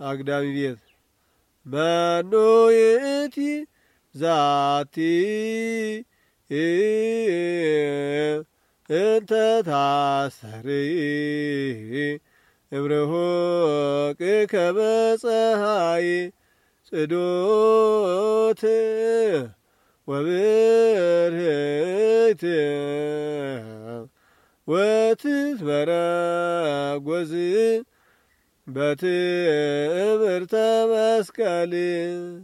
አግዳሚ ቤት መኑ ይእቲ ዛቲ እንተ ታሰሪ እብርሆቅ ከመ ፀሐይ ጽዶት ወብርህት ወትትመረጐዝ በትእምርተ መስቀል